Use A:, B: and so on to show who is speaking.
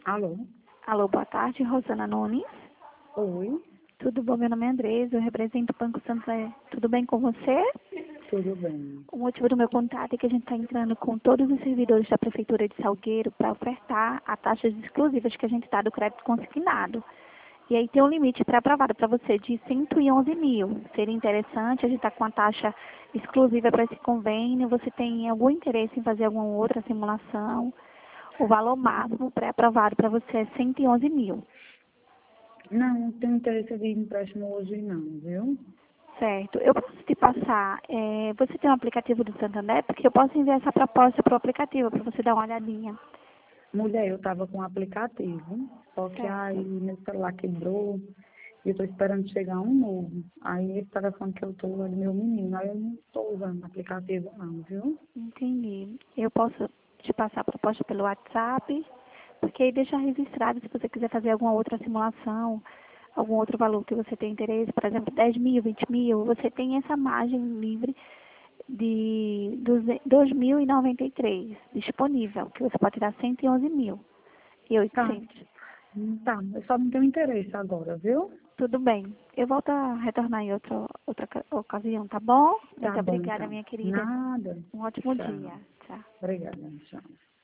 A: Alô?
B: Alô, boa tarde, Rosana Nunes.
A: Oi,
B: Tudo bom? Meu nome é Andresa, eu represento o Banco Santander. Tudo bem com você?
A: tudo bem.
B: O motivo do meu contato é que a gente está entrando com todos os servidores da Prefeitura de Salgueiro para ofertar a taxas exclusivas que a gente dá do crédito consignado. E aí tem um limite pré-aprovado para você de 111 mil. Seria interessante, a gente está com a taxa exclusiva para esse convênio. Você tem algum interesse em fazer alguma outra simulação? O valor máximo pré-aprovado para você é 111 mil.
A: Não tenho interesse de empréstimo hoje não, viu?
B: Certo. Eu posso te passar, você tem um aplicativo do Santander? Porque eu posso enviar essa proposta para o aplicativo, para você dar uma olhadinha.
A: Mulher, eu estava com um aplicativo, só que aí
B: Certo.
A: meu celular quebrou e eu estou esperando chegar um novo. Aí esse telefone que eu estou é do meu menino, aí eu não estou usando o aplicativo não, viu?
B: Entendi. Eu posso te passar a proposta pelo WhatsApp, porque aí deixa registrado se você quiser fazer alguma outra simulação, algum outro valor que você tem interesse, por exemplo, 10 mil, 20 mil, você tem essa margem livre de 2.093 disponível, que você pode tirar 111 mil e
A: Tá,
B: 800.
A: tá, eu só não tenho interesse agora, viu?
B: Tudo bem. Eu volto a retornar em outra ocasião, tá bom?
A: Tá
B: Muito
A: bom
B: obrigada,
A: então.
B: minha querida.
A: Nada.
B: Um ótimo
A: Tchau.
B: dia. Tchau.
A: Obrigada, tchau.